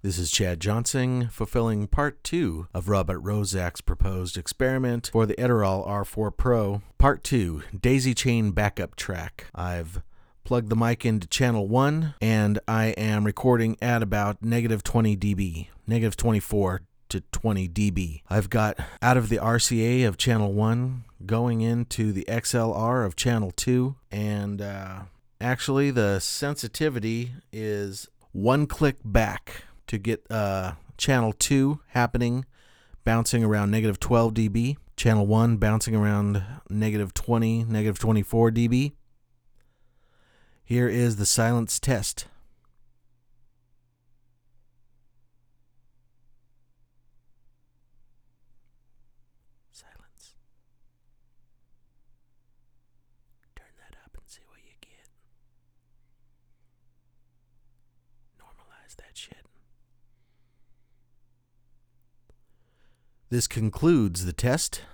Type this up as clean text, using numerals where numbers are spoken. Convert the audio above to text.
This is Chad Johnson fulfilling part 2 of Robert Rozak's proposed experiment for the Edirol R4 Pro. Part 2, Daisy Chain Backup Track. I've plugged the mic into channel 1 and I am recording at about negative 20 dB, negative 24 to 20 dB. I've got out of the RCA of channel 1 going into the XLR of channel 2, and actually the sensitivity is one click back to get channel 2 happening, bouncing around negative 12 dB, channel 1 bouncing around negative 20, negative 24 dB. Here is the silence test. Silence. Turn that up and see what you get. Normalize that shit. This concludes the test.